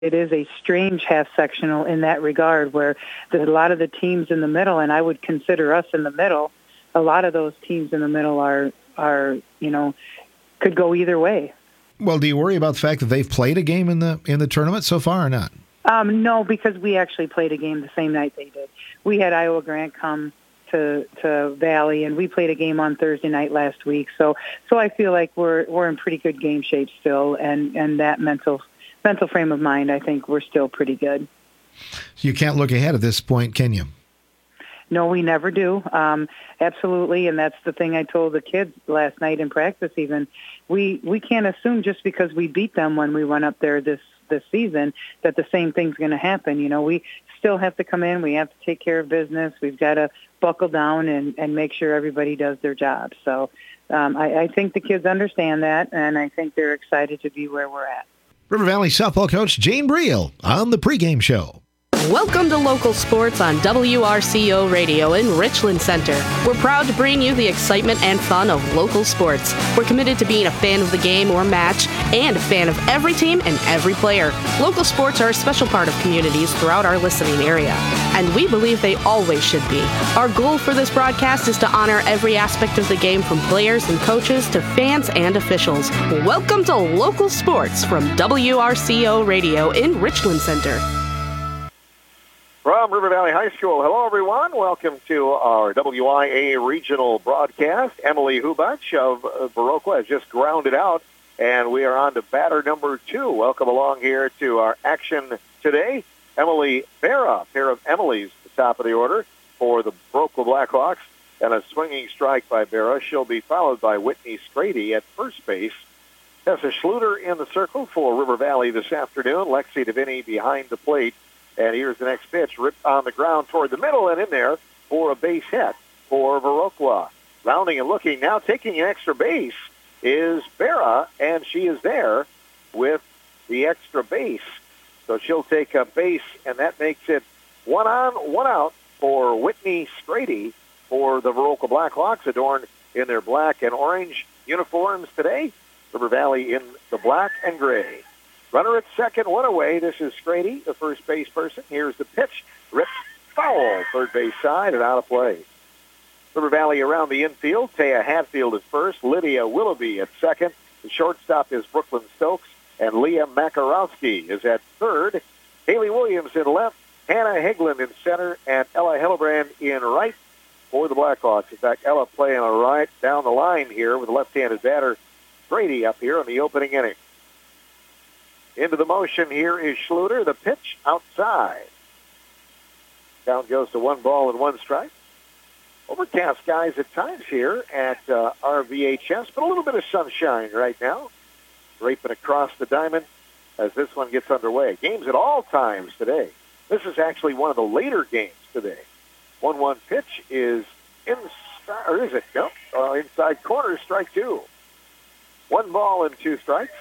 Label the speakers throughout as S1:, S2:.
S1: it is a strange half sectional in that regard, where there's a lot of the teams in the middle, and I would consider us in the middle. A lot of those teams in the middle are could go either way.
S2: Well, do you worry about the fact that they've played a game in the tournament so far or not?
S1: No, because we actually played a game the same night they did. We had Iowa Grant come to Valley, and we played a game on Thursday night last week. So I feel like we're in pretty good game shape still, and that mental frame of mind, I think we're still pretty good.
S2: You can't look ahead at this point, can you?
S1: No, we never do. Absolutely, and that's the thing I told the kids last night in practice even. We can't assume just because we beat them when we went up there this season that the same thing's going to happen. We still have to come in. We have to take care of business. We've got to buckle down and make sure everybody does their job. So I think the kids understand that, and I think they're excited to be where we're at.
S2: River Valley softball coach Jane Briel on the pregame show.
S3: Welcome to Local Sports on WRCO Radio in Richland Center. We're proud to bring you the excitement and fun of local sports. We're committed to being a fan of the game or match and a fan of every team and every player. Local sports are a special part of communities throughout our listening area, and we believe they always should be. Our goal for this broadcast is to honor every aspect of the game, from players and coaches to fans and officials. Welcome to Local Sports from WRCO Radio in Richland Center.
S4: From River Valley High School, hello everyone. Welcome to our WIA regional broadcast. Emily Hubach of Viroqua has just grounded out, and we are on to batter number 2. Welcome along here to our action today. Emily Vera, pair of Emily's at the top of the order for the Viroqua Blackhawks, and a swinging strike by Vera. She'll be followed by Whitney Strady at first base. Tessa Schluter in the circle for River Valley this afternoon. Lexi DeVinny behind the plate. And here's the next pitch, ripped on the ground toward the middle and in there for a base hit for Viroqua. Rounding and looking now, taking an extra base is Vera, and she is there with the extra base. So she'll take a base, and that makes it 1 on, 1 out for Whitney Strady for the Viroqua Blackhawks, adorned in their black and orange uniforms today. River Valley in the black and gray. Runner at second, 1 away. This is Strady, the first base person. Here's the pitch. Ripped foul, third base side, and out of play. River Valley around the infield. Taya Hatfield at first. Lydia Willoughby at second. The shortstop is Brooklyn Stokes. And Leah Makarowski is at third. Haley Williams in left. Hannah Hegland in center. And Ella Hillebrand in right for the Blackhawks. In fact, Ella playing a right down the line here with the left-handed batter Strady up here in the opening inning. Into the motion here is Schluter. The pitch outside. Count goes to 1 ball and 1 strike. Overcast skies at times here at RVHS, but a little bit of sunshine right now. Draping across the diamond as this one gets underway. Games at all times today. This is actually one of the later games today. 1-1 pitch is inside, or is it? Nope. Inside corner, strike 2. 1 ball and 2 strikes.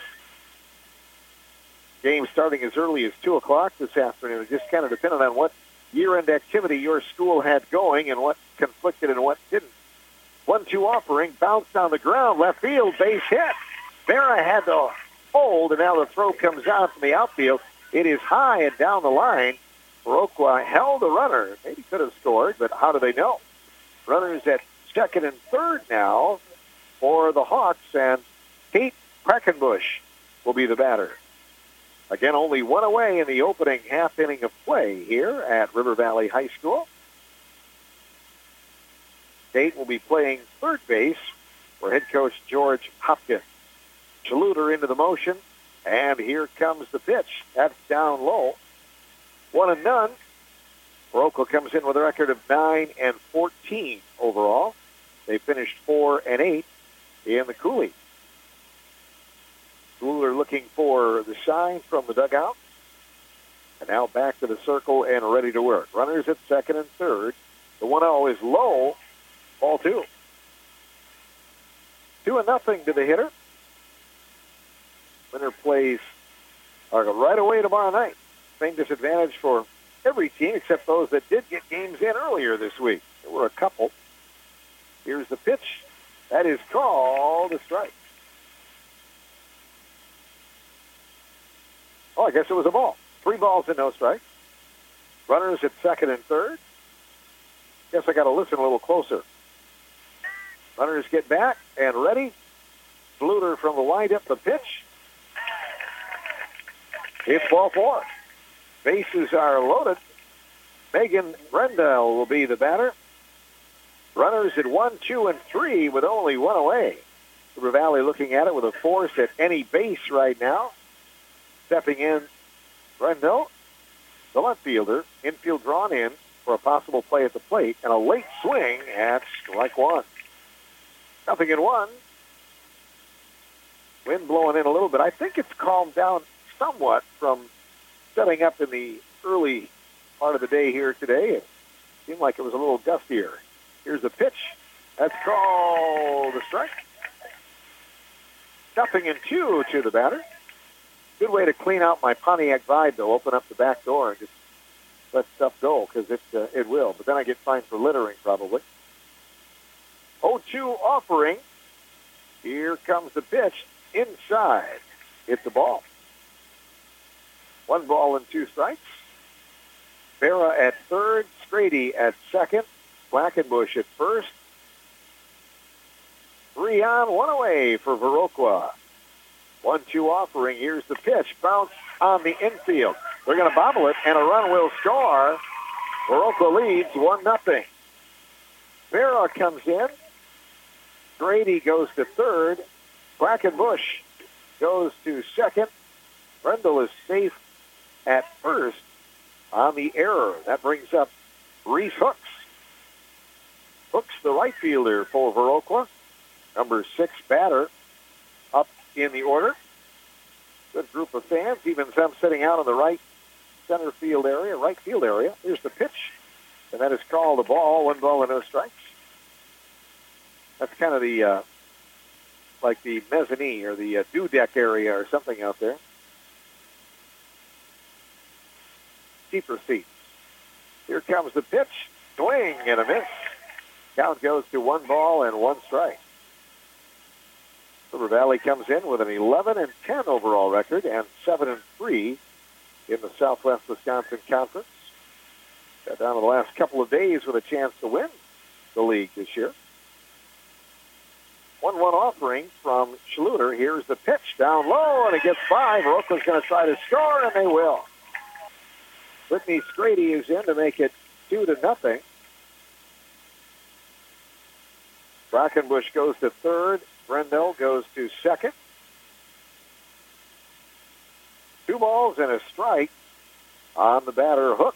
S4: Game starting as early as 2 o'clock this afternoon. Just kind of depending on what year-end activity your school had going and what conflicted and what didn't. 1-2 offering, bounced on the ground, left field, base hit. Vera had to hold, and now the throw comes out from the outfield. It is high and down the line. Viroqua held the runner. Maybe could have scored, but how do they know? Runners at second and third now for the Hawks, and Kate Quackenbush will be the batter. Again, only 1 away in the opening half inning of play here at River Valley High School. Kate will be playing third base for head coach George Hopkins. Schluter into the motion, and here comes the pitch. That's down low. 1-0. Viroqua comes in with a record of 9-14 overall. They finished 4-8 in the Cooley. Schluter looking for the sign from the dugout. And now back to the circle and ready to work. Runners at second and third. The 1-0 is low. Ball 2. 2-0 to the hitter. Winner plays right away tomorrow night. Same disadvantage for every team except those that did get games in earlier this week. There were a couple. Here's the pitch. That is called a strike. Oh, I guess it was a ball. 3 balls and no strikes. Runners at second and third. Guess I got to listen a little closer. Runners get back and ready. Schluter from the windup, the pitch. It's ball 4. Bases are loaded. Megan Brendel will be the batter. Runners at 1, 2, and 3 with only 1 away. River Valley looking at it with a force at any base right now. Stepping in, Brendel, the left fielder, infield drawn in for a possible play at the plate, and a late swing at strike 1. 0-1. Wind blowing in a little bit. I think it's calmed down somewhat from setting up in the early part of the day here today. It seemed like it was a little gustier. Here's the pitch. That's called a strike. 0-2 to the batter. Good way to clean out my Pontiac Vibe, though. Open up the back door and just let stuff go, because it will. But then I get fined for littering, probably. 0-2 offering. Here comes the pitch. Inside. It's a ball. 1 ball and 2 strikes. Farah at third. Strady at second. Quackenbush at first. 3 on, 1 away for Viroqua. 1-2 offering. Here's the pitch. Bounce on the infield. They're going to bobble it, and a run will score. Viroqua leads 1-0. Farah comes in. Strady goes to third. Quackenbush goes to second. Brendel is safe at first on the error. That brings up Reese Hooks. Hooks, the right fielder for Viroqua. Number 6 batter up in the order. Good group of fans, even some sitting out in the right field area. Here's the pitch, and that is called a ball. 1 ball and no strikes. That's kind of the like the mezzanine or the dew deck area or something out there. Keeper seats. Here comes the pitch. Swing and a miss. Count goes to 1 ball and 1 strike. River Valley comes in with an 11-10 overall record and 7-3 in the Southwest Wisconsin Conference. Got down to the last couple of days with a chance to win the league this year. 1-1 offering from Schluter. Here's the pitch down low, and it gets by. Viroqua's going to try to score, and they will. Whitney Strady is in to make it 2-0. Quackenbush goes to third. Brendel goes to second. 2 balls and a strike on the batter, Hooks.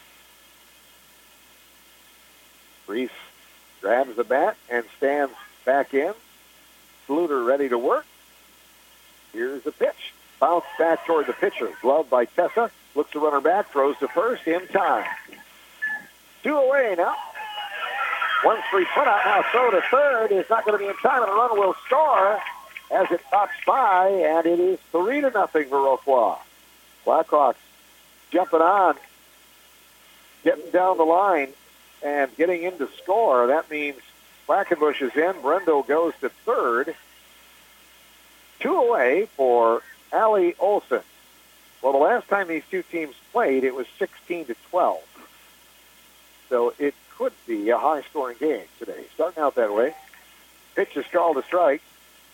S4: Reese grabs the bat and stands back in. Schluter ready to work. Here's the pitch. Bounce back toward the pitcher. Glove by Tessa. Looks the runner back. Throws to first in time. 2 away now. 1-3 put out now. Throw to third is not going to be in time, and the run will score as it pops by, and it is 3-0 Viroqua. Blackhawks jumping on, getting down the line, and getting in to score. That means Quackenbush is in. Brendel goes to third. 2 away for Allie Olson. Well, the last time these two teams played, it was 16-12. So it could be a high-scoring game today. Starting out that way. Pitch is called a strike.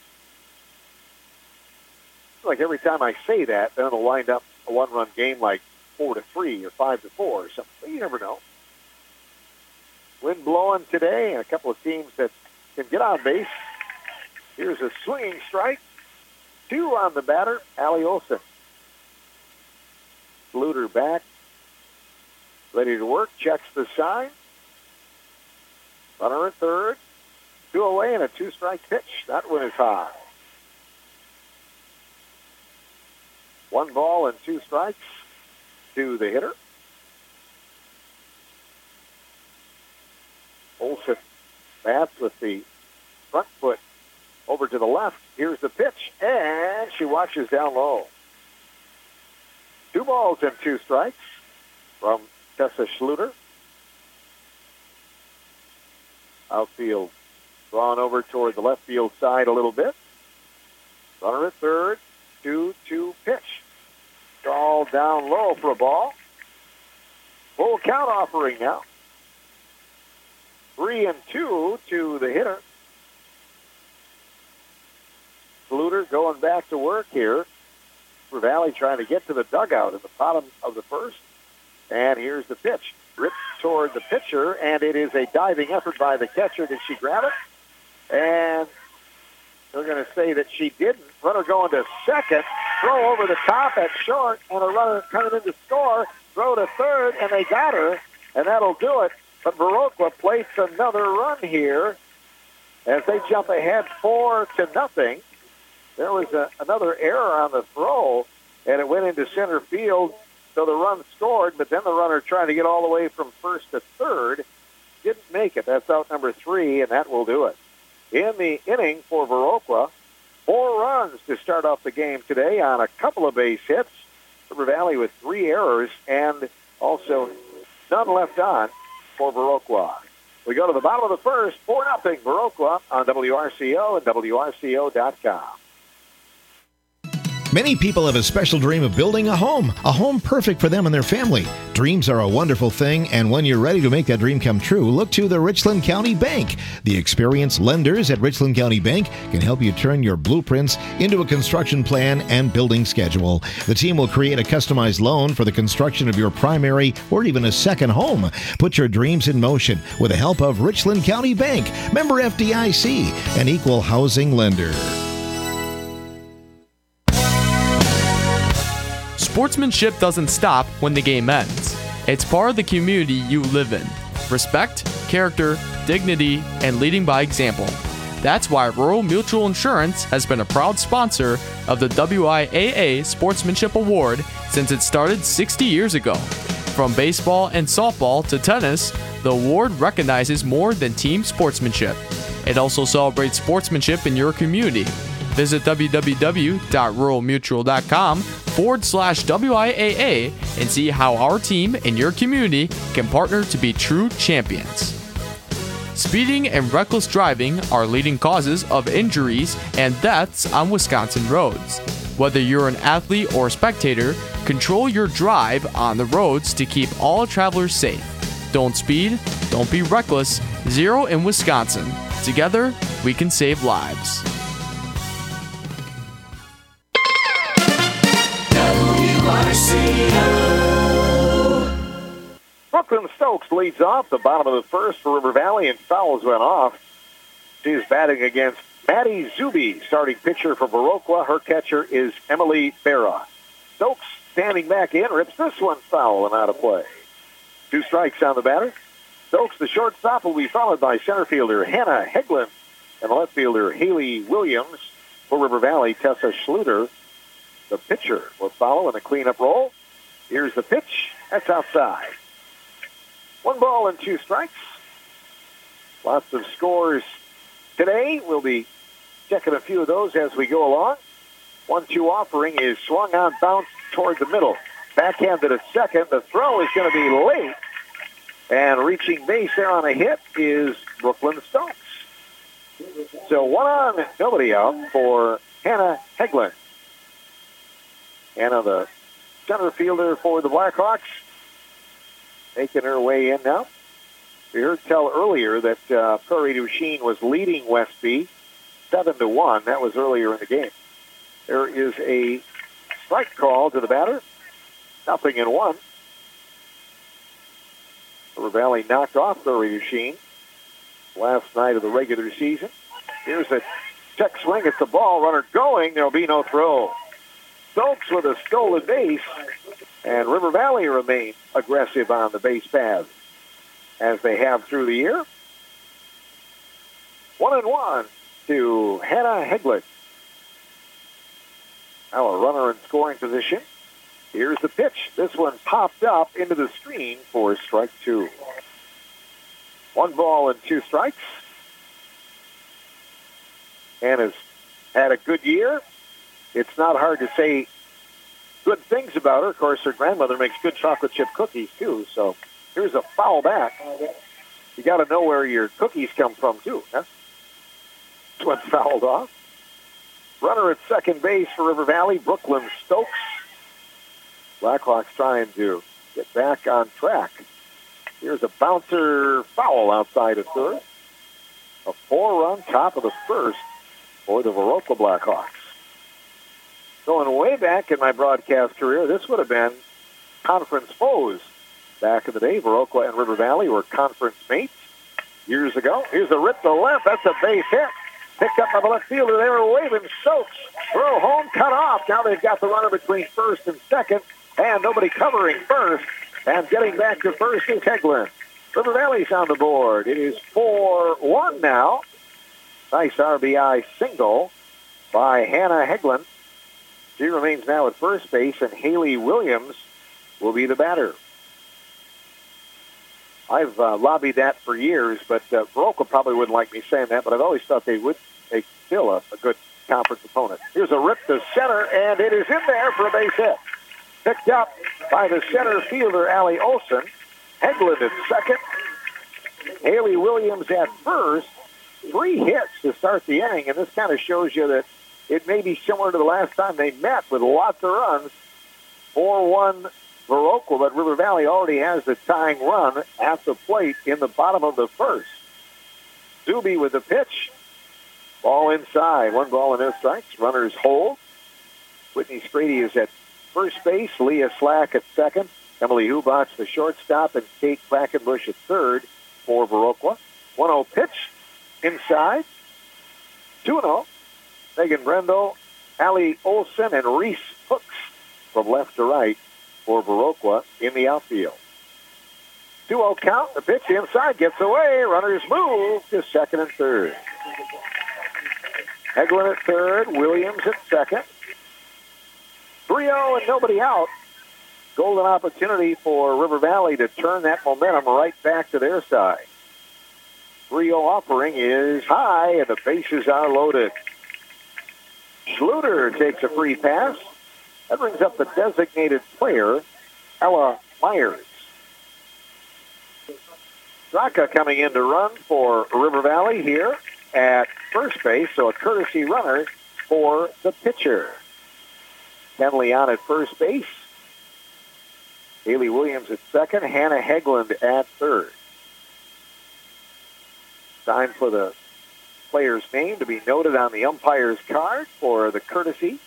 S4: It's like every time I say that, then it'll wind up a 1-run game like 4-3 or 5-4 or something. But you never know. Wind blowing today, and a couple of teams that can get on base. Here's a swinging strike. 2 on the batter, Allie Olson. Schluter back. Ready to work. Checks the sign. Runner at third. 2 away and a 2-strike pitch. That one is high. 1 ball and 2 strikes to the hitter. Olson bats with the front foot over to the left. Here's the pitch, and she watches down low. 2 balls and 2 strikes from Tessa Schluter. Outfield drawn over toward the left field side a little bit. Runner at third. 2-2 pitch. Called down low for a ball. Full count offering now. 3-2 to the hitter. Schluter going back to work here. For Valley trying to get to the dugout at the bottom of the first. And here's the pitch. Ripped toward the pitcher, and it is a diving effort by the catcher. Did she grab it? And they're going to say that she didn't. Runner going to second. Throw over the top at short, and a runner coming in to score. Throw to third, and they got her, and that'll do it. But Viroqua plates another run here as they jump ahead 4-0. There was another error on the throw, and it went into center field, so the run scored, but then the runner trying to get all the way from first to third didn't make it. That's out number 3, and that will do it. In the inning for Viroqua, 4 runs to start off the game today on a couple of base hits. River Valley with 3 errors and also none left on for Viroqua. We go to the bottom of the first, 4-0 Viroqua on WRCO and WRCO.com.
S2: Many people have a special dream of building a home perfect for them and their family. Dreams are a wonderful thing, and when you're ready to make that dream come true, look to the Richland County Bank. The experienced lenders at Richland County Bank can help you turn your blueprints into a construction plan and building schedule. The team will create a customized loan for the construction of your primary or even a second home. Put your dreams in motion with the help of Richland County Bank, member FDIC, an equal housing lender.
S5: Sportsmanship doesn't stop when the game ends. It's part of the community you live in. Respect, character, dignity, and leading by example. That's why Rural Mutual Insurance has been a proud sponsor of the WIAA Sportsmanship Award since it started 60 years ago. From baseball and softball to tennis, the award recognizes more than team sportsmanship. It also celebrates sportsmanship in your community. Visit www.ruralmutual.com/WIAA and see how our team and your community can partner to be true champions. Speeding and reckless driving are leading causes of injuries and deaths on Wisconsin roads. Whether you're an athlete or spectator, control your drive on the roads to keep all travelers safe. Don't speed, don't be reckless, zero in Wisconsin. Together, we can save lives.
S4: Brooklyn Stokes leads off the bottom of the first for River Valley, and fouls went off. She's batting against Maddie Zuby, starting pitcher for Viroqua. Her catcher is Emily Barra. Stokes standing back in, rips this one foul and out of play. 2 strikes on the batter. Stokes, the shortstop, will be followed by center fielder Hannah Heglin and left fielder Haley Williams. For River Valley, Tessa Schluter, the pitcher, will follow in a cleanup roll. Here's the pitch. That's outside. 1 ball and 2 strikes. Lots of scores today. We'll be checking a few of those as we go along. 1-2 offering is swung on, bounced toward the middle. Backhanded at second. The throw is going to be late. And reaching base there on a hit is Brooklyn Stokes. So 1 on, nobody out for Hannah Heglin. Hannah, the center fielder for the Blackhawks, making her way in now. We heard tell earlier that Prairie du Chien was leading Westby 7-1. That was earlier in the game. There is a strike call to the batter. 0-1. River Valley knocked off Prairie du Chien last night of the regular season. Here's a check swing at the ball. Runner going. There'll be no throw. Stokes with a stolen base, and River Valley remain aggressive on the base paths as they have through the year. 1-1 to Hannah Heglin. Now a runner in scoring position. Here's the pitch. This one popped up into the screen for strike 2. 1 ball and 2 strikes. Hannah's had a good year. It's not hard to say good things about her. Of course, her grandmother makes good chocolate chip cookies, too. So here's a foul back. You got to know where your cookies come from, too. Huh? This one fouled off. Runner at second base for River Valley, Brooklyn Stokes. Blackhawks trying to get back on track. Here's a bouncer foul outside of third. A 4-run top of the first for the Viroqua Blackhawks. Going way back in my broadcast career, this would have been conference foes. Back in the day, Viroqua and River Valley were conference mates years ago. Here's a rip to left. That's a base hit. Picked up by the left fielder. They were waving. Stokes. Throw home, cut off. Now they've got the runner between first and second, and nobody covering first. And getting back to first is Heglin. River Valley's on the board. It is 4-1 now. Nice RBI single by Hannah Heglin. She remains now at first base, and Haley Williams will be the batter. I've lobbied that for years, but Viroqua probably wouldn't like me saying that, but I've always thought they would make still a good conference opponent. Here's a rip to center, and it is in there for a base hit. Picked up by the center fielder, Allie Olson. Heglin at second. Haley Williams at first. 3 hits to start the inning, and this kind of shows you that it may be similar to the last time they met with lots of runs. 4-1 Viroqua, but River Valley already has the tying run at the plate in the bottom of the first. Zuby with the pitch. Ball inside. 1 ball and no strikes. Runners hold. Whitney Strady is at first base. Leah Slack at second. Emily Hubach, the shortstop, and Kate Quackenbush at third for Viroqua. 1-0 pitch. Inside. 2-0. Megan Brendel, Allie Olson, and Reese Hooks from left to right for Viroqua in the outfield. 2-0 count. The pitch inside gets away. Runners move to second and third. Heglin at third. Williams at second. 3-0 and nobody out. Golden opportunity for River Valley to turn that momentum right back to their side. 3-0 offering is high, and the bases are loaded. Schluter takes a free pass. That brings up the designated player, Ella Myers. Straka coming in to run for River Valley here at first base, so a courtesy runner for the pitcher. Kenley on at first base. Haley Williams at second. Hannah Heglin at third. Time for the player's name to be noted on the umpire's card for the courtesy.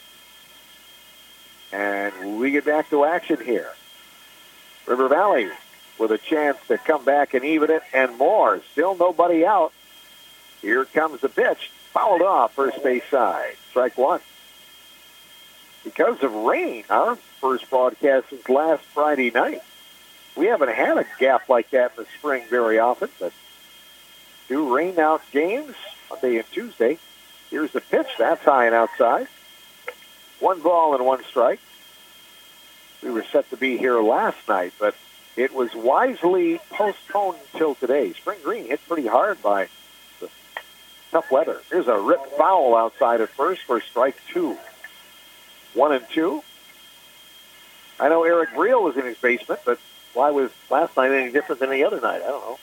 S4: And we get back to action here. River Valley with a chance to come back and even it and more. Still nobody out. Here comes the pitch. Fouled off first base side. Strike 1. Because of rain, our first broadcast since last Friday night. We haven't had a gap like that in the spring very often, but 2 rain-out games, Monday and Tuesday. Here's the pitch. That's high and outside. 1 ball and 1 strike. We were set to be here last night, but it was wisely postponed until today. Spring Green hit pretty hard by the tough weather. Here's a rip foul outside at first for strike 2. 1-2. I know Eric Briel was in his basement, but why was last night any different than the other night? I don't know.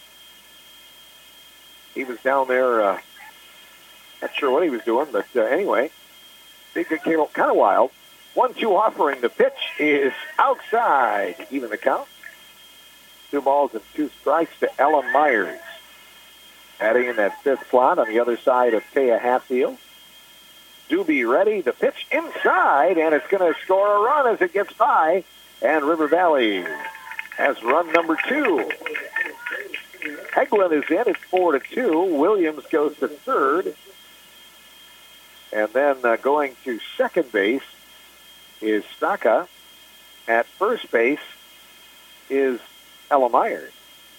S4: He was down there, not sure what he was doing, but anyway, it came out kind of wild. 1-2 offering. The pitch is outside. Even the count. 2 balls and 2 strikes to Ella Myers. Adding in that 5th slot on the other side of Taya Hatfield. Doobie ready. The pitch inside, and it's going to score a run as it gets by. And River Valley has run number 2. Heglin is in. It's 4-2. Williams goes to third. And then going to second base is Straka. At first base is Ella Myers.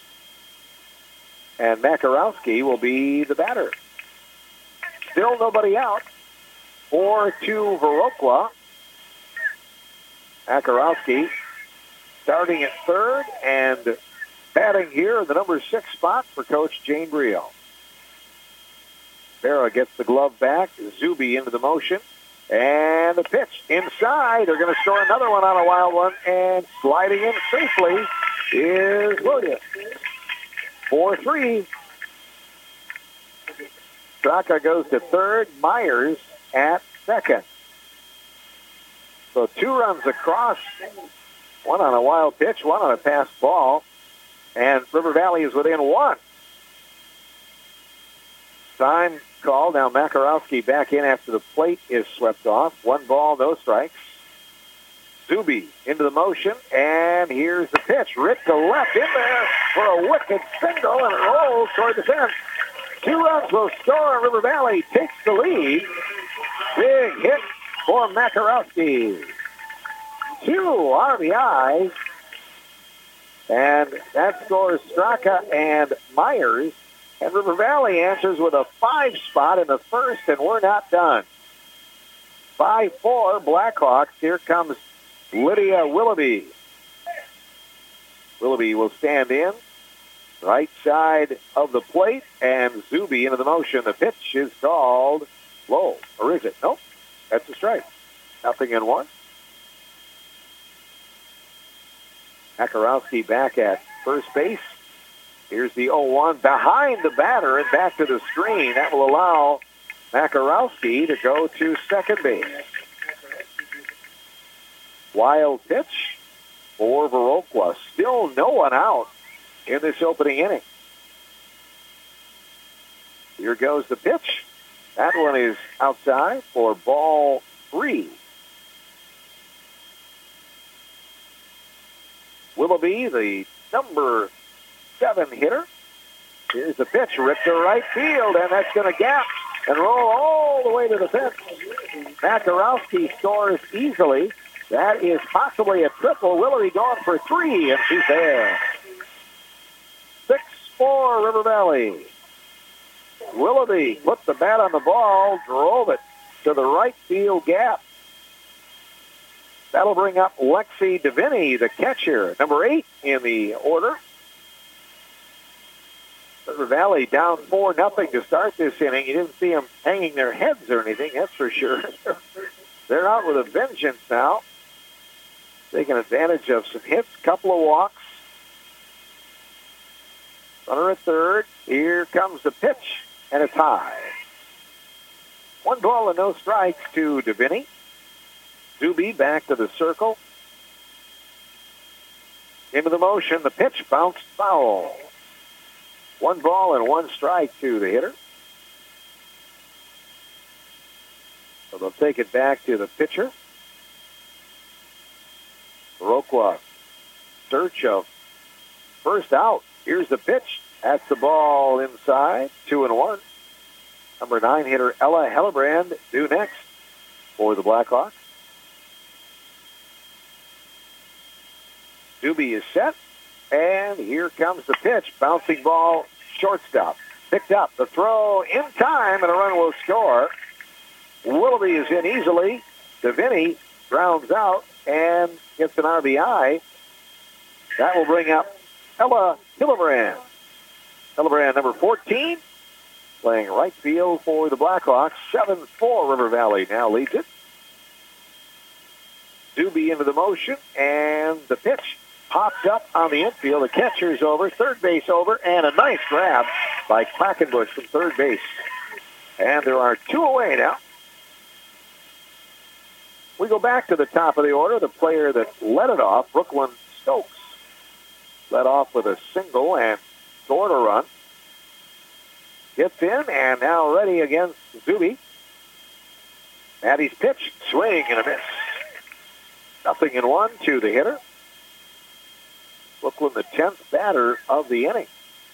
S4: And Makarowski will be the batter. Still nobody out. 4-2 Viroqua. Makarowski starting at third and batting here in the number 6 spot for Coach Jane Briel. Vera gets the glove back. Zuby into the motion. And the pitch inside. They're going to score another one on a wild one. And sliding in safely is Williams. 4-3. Straka goes to third. Myers at second. So 2 runs across, 1 on a wild pitch, 1 on a passed ball, and River Valley is within 1. Time called. Now Makarowski back in after the plate is swept off. 1 ball, no strikes. Zuby into the motion, and here's the pitch. Ripped to left in there for a wicked single, and it rolls toward the fence. 2 runs will score, and River Valley takes the lead. Big hit for Makarowski. 2 RBIs, and that scores Straka and Myers. And River Valley answers with a 5 spot in the first, and we're not done. 5-4 Blackhawks. Here comes Lydia Willoughby. Willoughby will stand in, right side of the plate, and Zuby into the motion. The pitch is called low, or is it? Nope, that's a strike. 0-1. Makarowski back at first base. Here's the 0-1 behind the batter and back to the screen. That will allow Makarowski to go to second base. Wild pitch for Viroqua. Still no one out in this opening inning. Here goes the pitch. That one is outside for ball 3. Willoughby, the number 7 hitter. Here's the pitch, ripped to right field, and that's going to gap and roll all the way to the fence. Makarowski scores easily. That is possibly a triple. Willoughby going for 3, and she's there. 6-4 River Valley. Willoughby put the bat on the ball, drove it to the right field gap. That'll bring up Lexi Deviney, the catcher, number 8 in the order. River Valley down 4-0 to start this inning. You didn't see them hanging their heads or anything, that's for sure. They're out with a vengeance now. Taking advantage of some hits, couple of walks. Runner at third. Here comes the pitch, and it's high. 1 ball and no strikes to Deviney. Zuby back to the circle. Into the motion. The pitch bounced foul. 1 ball and 1 strike to the hitter. So they'll take it back to the pitcher. Viroqua, search of first out. Here's the pitch. That's the ball inside. 2-1. Number 9 hitter Ella Hellebrand due next for the Blackhawks. Zuby is set, and here comes the pitch. Bouncing ball, shortstop. Picked up. The throw in time, and a run will score. Willoughby is in easily. Deviney grounds out and gets an RBI. That will bring up Ella Hellebrand. Hellebrand, number 14, playing right field for the Blackhawks. 7-4 River Valley now leads it. Zuby into the motion, and the pitch pops up on the infield. The catcher's over, third base over, and a nice grab by Quackenbush from third base. And there are 2 away now. We go back to the top of the order. The player that led it off, Brooklyn Stokes, led off with a single and scored a run. Gets in, and now ready against Zuby. Maddie's pitch, swing and a miss. 0-1 to the hitter. Brooklyn, the 10th batter of the inning.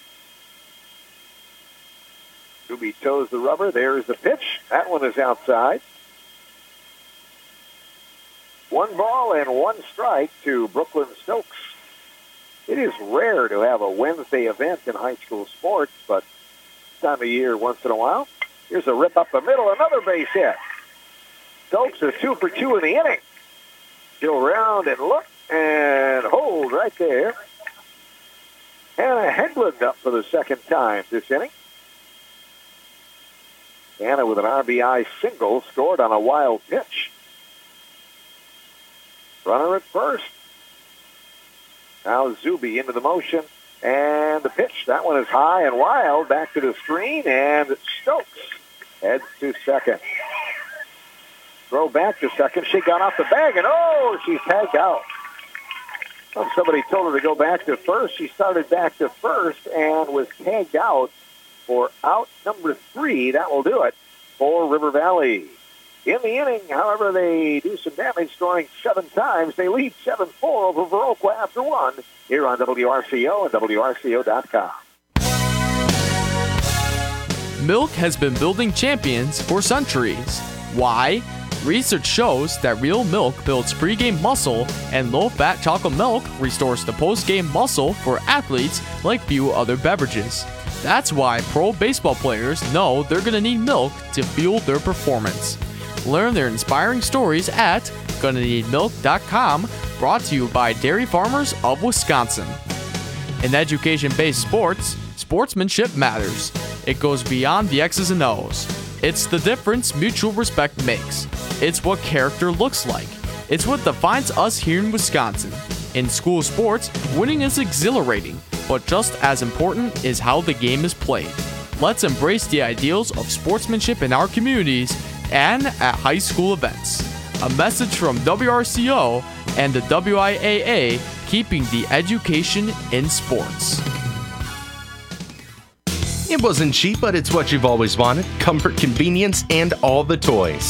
S4: Zuby toes the rubber. There's the pitch. That one is outside. 1 ball and 1 strike to Brooklyn Stokes. It is rare to have a Wednesday event in high school sports, but this time of year, once in a while. Here's a rip up the middle, another base hit. Stokes is 2 for 2 in the inning. He'll round and look and hold right there. Hannah Hegland up for the second time this inning. Hannah with an RBI single scored on a wild pitch. Runner at first. Now Zuby into the motion, and the pitch. That one is high and wild. Back to the screen, and Stokes heads to second. Throw back to second. She got off the bag, and she's tagged out. Well, somebody told her to go back to first. She started back to first and was tagged out for out number 3. That will do it for River Valley. In the inning, however, they do some damage, scoring 7 times. They lead 7-4 over Viroqua after 1 here on WRCO and WRCO.com.
S5: Milk has been building champions for centuries. Why? Research shows that real milk builds pregame muscle, and low-fat chocolate milk restores the post-game muscle for athletes like few other beverages. That's why pro baseball players know they're going to need milk to fuel their performance. Learn their inspiring stories at GonnaNeedMilk.com, brought to you by Dairy Farmers of Wisconsin. In education-based sports, sportsmanship matters. It goes beyond the X's and O's. It's the difference mutual respect makes. It's what character looks like. It's what defines us here in Wisconsin. In school sports, winning is exhilarating, but just as important is how the game is played. Let's embrace the ideals of sportsmanship in our communities and at high school events. A message from WRCO and the WIAA, keeping the education in sports.
S6: It wasn't cheap, but it's what you've always wanted. Comfort, convenience, and all the toys.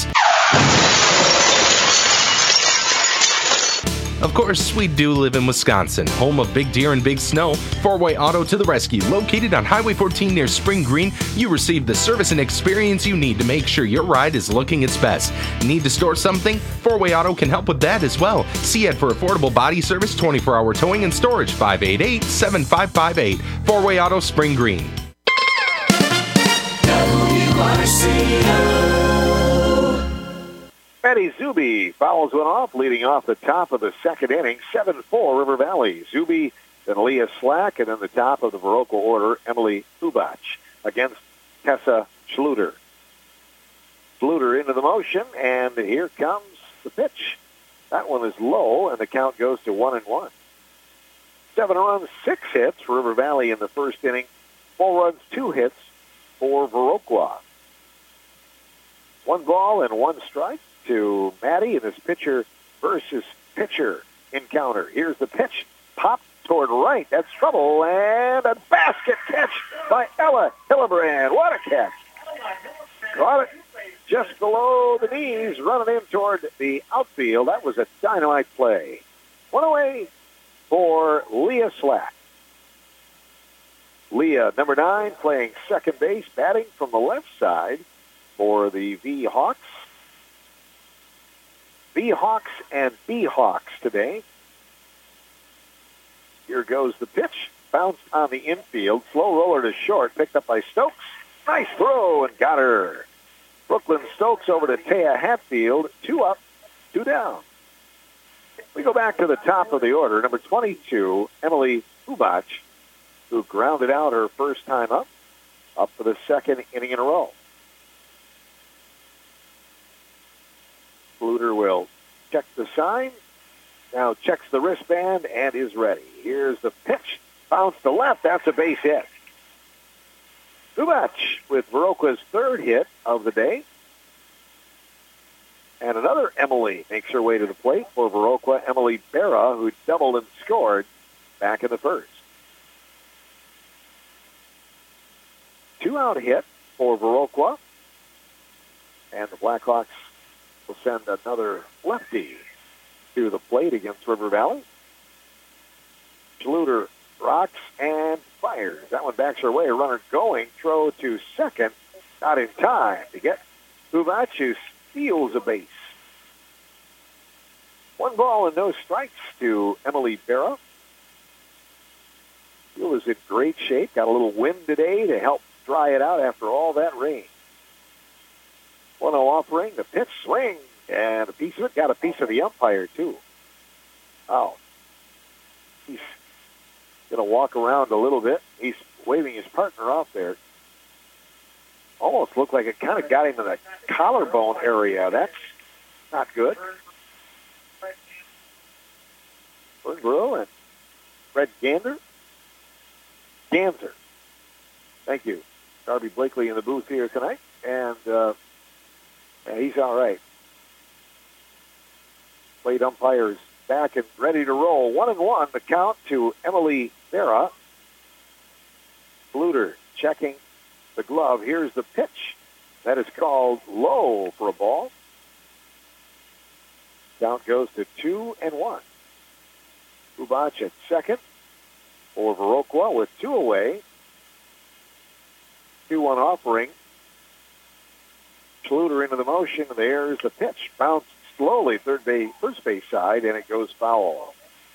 S6: Of course, we do live in Wisconsin, home of Big Deer and Big Snow. 4-Way Auto to the rescue. Located on Highway 14 near Spring Green, you receive the service and experience you need to make sure your ride is looking its best. Need to store something? 4-Way Auto can help with that as well. See it for affordable body service, 24-hour towing and storage, 588-7558. 4-Way Auto, Spring Green.
S4: Maddie Zuby fouls one off, leading off the top of the second inning, 7-4 River Valley. Zuby, then Leah Slack, and then the top of the Viroqua order, Emily Hubach, against Tessa Schluter. Schluter into the motion, and here comes the pitch. That one is low, and the count goes to 1-1. 7 runs, 6 hits for River Valley in the first inning. 4 runs, 2 hits for Viroqua. 1 ball and 1 strike to Maddie in this pitcher versus pitcher encounter. Here's the pitch. Pop toward right. That's trouble. And a basket catch by Ella Hillebrand. What a catch. Caught it just below the knees, running in toward the outfield. That was a dynamite play. 1 away for Leah Slack. Leah, number 9, playing second base, batting from the left side for the V-Hawks. V-Hawks and B-Hawks today. Here goes the pitch. Bounced on the infield. Slow roller to short. Picked up by Stokes. Nice throw and got her. Brooklyn Stokes over to Taya Hatfield. 2 up, 2 down. We go back to the top of the order. Number 22, Emily Hubach, who grounded out her first time up for the second inning in a row. Schluter will check the sign, now checks the wristband, and is ready. Here's the pitch. Bounce to left. That's a base hit. Hubach with Viroqua's 3rd hit of the day. And another Emily makes her way to the plate for Viroqua, Emily Berra, who doubled and scored back in the first. 2-out hit for Viroqua. And the Blackhawks will send another lefty to the plate against River Valley. Schluter rocks and fires. That one backs her way. A runner going. Throw to second. Not in time to get Hubach, who steals a base. 1 ball and no strikes to Emily Berra. Field is in great shape. Got a little wind today to help dry it out after all that rain. 1-0 offering, the pitch swing, and a piece of it got a piece of the umpire, too. Oh. He's going to walk around a little bit. He's waving his partner off there. Almost looked like it kind of got him in the collarbone area. That's not good. Burnborough and Fred Ganser. Thank you. Darby Blakely in the booth here tonight. And he's all right. Plate umpires back and ready to roll. 1-1, the count to Emily Vera. Schluter checking the glove. Here's the pitch. That is called low for a ball. Count goes to 2-1. Hubac at second for Viroqua with 2 away. 2-1 offering. Schluter into the motion. There's the pitch. Bounced slowly first base side, and it goes foul.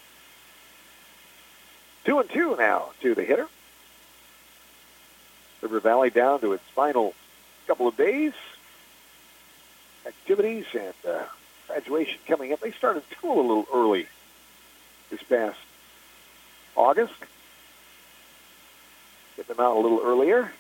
S4: 2-2 now to the hitter. River Valley down to its final couple of days. Activities and graduation coming up. They started school a little early this past August. Get them out a little earlier.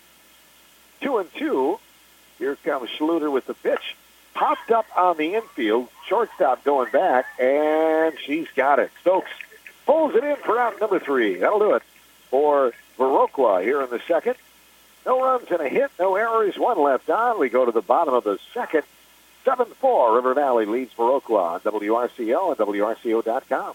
S4: 2-2. Here comes Schluter with the pitch. Popped up on the infield. Shortstop going back, and she's got it. Stokes pulls it in for out number 3. That'll do it for Viroqua here in the second. No runs and a hit, no errors, 1 left on. We go to the bottom of the second. 7-4, River Valley leads Viroqua on WRCO and WRCO.com.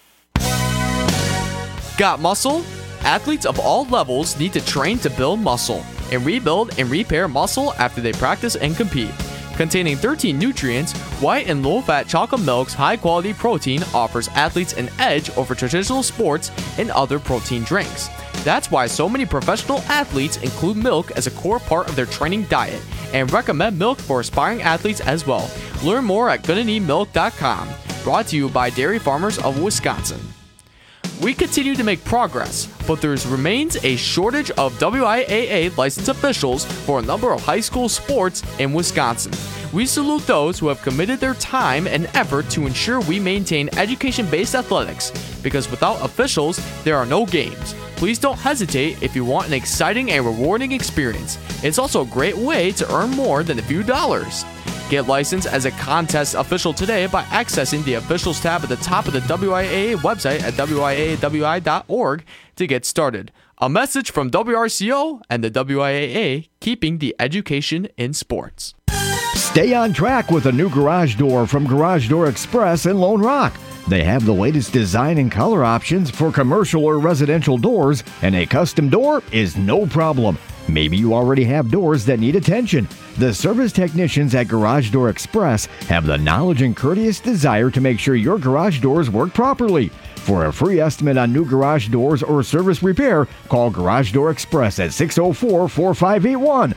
S5: Got muscle? Athletes of all levels need to train to build muscle and rebuild and repair muscle after they practice and compete. Containing 13 nutrients, white and low-fat chocolate milk's high-quality protein offers athletes an edge over traditional sports and other protein drinks. That's why so many professional athletes include milk as a core part of their training diet and recommend milk for aspiring athletes as well. Learn more at GoodandEatMilk.com. Brought to you by Dairy Farmers of Wisconsin. We continue to make progress, but there remains a shortage of WIAA licensed officials for a number of high school sports in Wisconsin. We salute those who have committed their time and effort to ensure we maintain education-based athletics, because without officials, there are no games. Please don't hesitate if you want an exciting and rewarding experience. It's also a great way to earn more than a few dollars. Get licensed as a contest official today by accessing the Officials tab at the top of the WIAA website at WIAWI.org to get started. A message from WRCO and the WIAA, keeping the education in sports.
S2: Stay on track with a new garage door from Garage Door Express in Lone Rock. They have the latest design and color options for commercial or residential doors, and a custom door is no problem. Maybe you already have doors that need attention. The service technicians at Garage Door Express have the knowledge and courteous desire to make sure your garage doors work properly. For a free estimate on new garage doors or service repair, call Garage Door Express at 604-4581.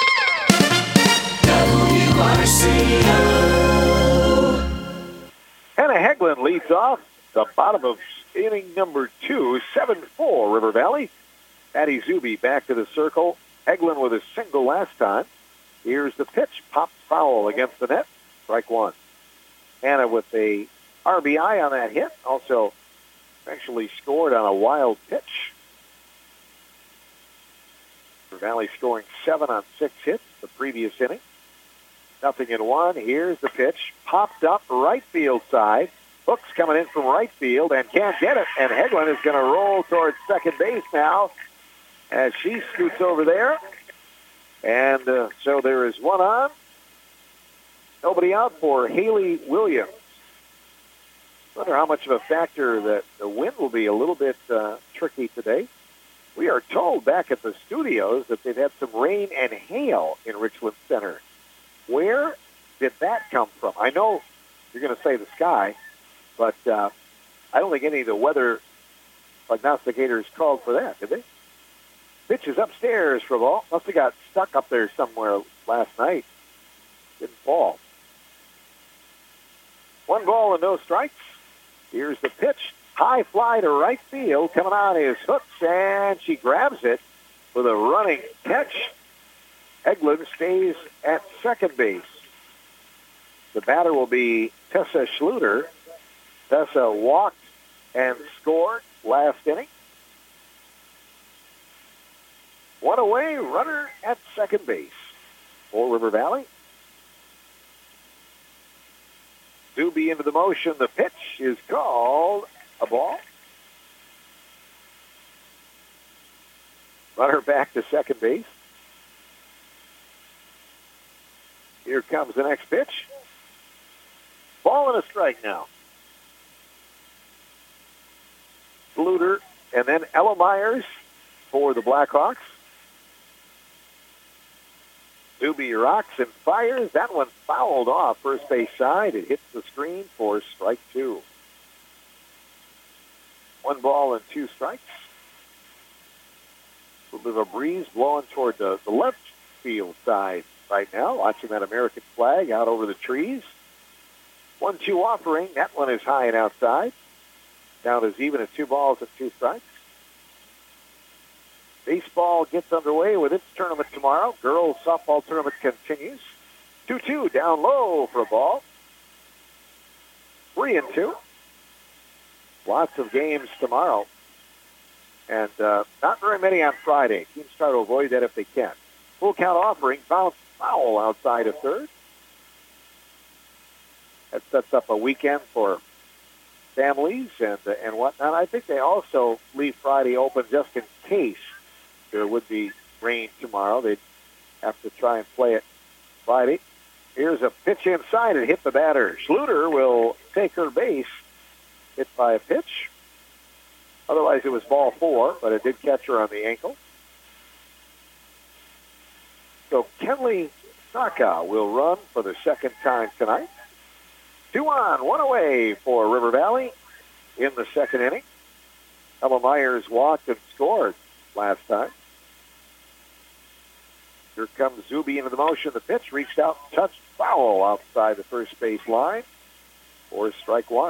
S4: Hannah Hegland leads off the bottom of inning number 2, 7-4 River Valley. Patty Zuby back to the circle. Hegland with a single last time. Here's the pitch. Popped foul against the net. Strike 1. Hannah with a RBI on that hit. Also eventually scored on a wild pitch. River Valley scoring 7 on 6 hits the previous inning. 0-1. Here's the pitch. Popped up right field side. Hooks coming in from right field and can't get it. And Hegland is going to roll towards second base now as she scoots over there. And so there is 1 on. Nobody out for Haley Williams. Wonder how much of a factor that the wind will be a little bit tricky today. We are told back at the studios that they've had some rain and hail in Richland Center. Where did that come from? I know you're going to say the sky, but I don't think any of the weather prognosticators called for that, did they? Pitch is upstairs for a ball. Must have got stuck up there somewhere last night. Didn't fall. 1 ball and no strikes. Here's the pitch. High fly to right field. Coming on is Hooks, and she grabs it with a running catch. Hegland stays at second base. The batter will be Tessa Schluter. Tessa walked and scored last inning. 1 away, runner at second base for River Valley. Zuby into the motion. The pitch is called a ball. Runner back to second base. Here comes the next pitch. Ball and a strike now. Schluter, and then Ella Myers for the Blackhawks. Zuby rocks and fires. That one fouled off first base side. It hits the screen for strike 2. 1 ball and 2 strikes. A little bit of a breeze blowing toward the left field side right now. Watching that American flag out over the trees. 1-2 offering. That one is high and outside. Count is even at 2 balls and 2 strikes. Baseball gets underway with its tournament tomorrow. Girls softball tournament continues. 2-2 down low for a ball. 3-2. Lots of games tomorrow. And not very many on Friday. Teams try to avoid that if they can. Full count offering. Bounce foul outside of third. That sets up a weekend for families and whatnot. I think they also leave Friday open just in case there would be rain tomorrow. They'd have to try and play it Friday. Here's a pitch inside. It hit the batter. Schluter will take her base. Hit by a pitch. Otherwise, it was ball 4, but it did catch her on the ankle. So Kenley Saka will run for the second time tonight. 2 on, 1 away for River Valley in the second inning. Ella Myers walked and scored last time. Here comes Zuby into the motion. The pitch reached out, touched foul outside the first base line for strike 1.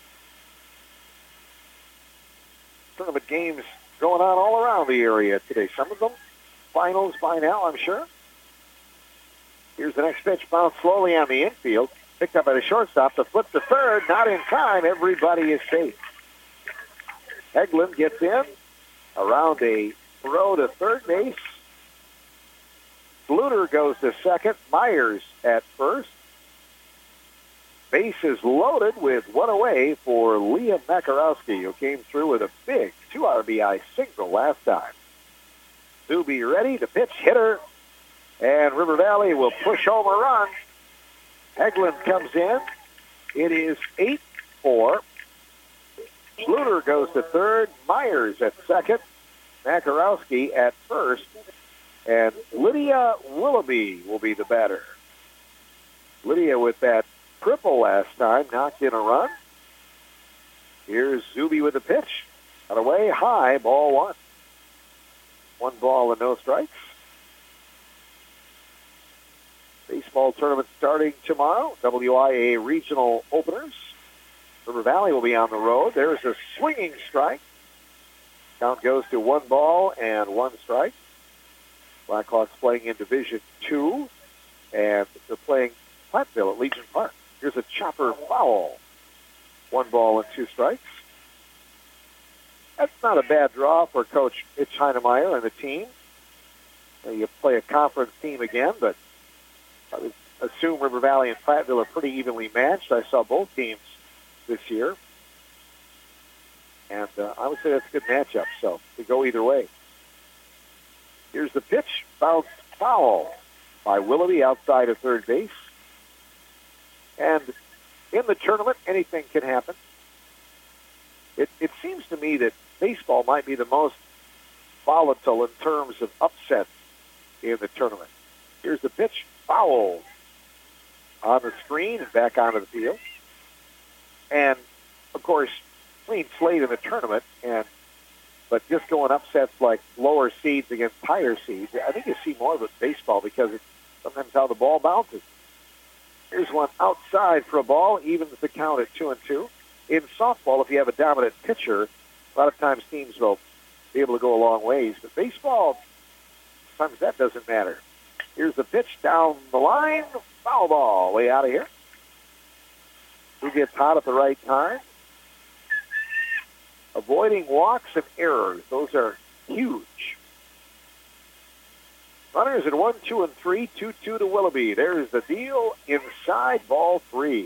S4: Tournament games going on all around the area today. Some of them finals by now, I'm sure. Here's the next pitch, bounced slowly on the infield. Picked up by the shortstop. The flip to third, not in time. Everybody is safe. Eglin gets in around a throw to third base. Schluter goes to second. Myers at first. Base is loaded with 1 away for Leah Makarowski, who came through with a big 2 RBI single last time. Zuby ready to pitch, hitter, and River Valley will push home a run. Eglin comes in. It is 8-4. Schluter goes to third. Myers at second. Makarowski at first. And Lydia Willoughby will be the batter. Lydia with that triple last time knocked in a run. Here's Zuby with the pitch. Out away, high, ball 1. 1 ball and no strikes. Baseball tournament starting tomorrow. WIA regional openers. River Valley will be on the road. There's a swinging strike. Count goes to 1 ball and 1 strike. Blackhawks playing in Division 2, and they're playing Platteville at Legion Park. Here's a chopper foul. 1 ball and 2 strikes. That's not a bad draw for Coach Mitch Heinemeyer and the team. You play a conference team again, but I would assume River Valley and Platteville are pretty evenly matched. I saw both teams this year. And I would say that's a good matchup, so we go either way. Here's the pitch. Bounced foul by Willoughby outside of third base. And in the tournament, anything can happen. It seems to me that baseball might be the most volatile in terms of upsets in the tournament. Here's the pitch. Foul on the screen and back onto the field. And, of course, clean slate in the tournament, but just going upsets like lower seeds against higher seeds, I think you see more of it in baseball because it's sometimes how the ball bounces. Here's one outside for a ball, evens the count at 2-2. In softball, if you have a dominant pitcher, a lot of times teams will be able to go a long ways. But baseball, sometimes that doesn't matter. Here's the pitch down the line. Foul ball way out of here. Who gets hot at the right time? Avoiding walks and errors. Those are huge. Runners at 1, 2, and 3. 2-2 to Willoughby. There's the deal inside ball 3.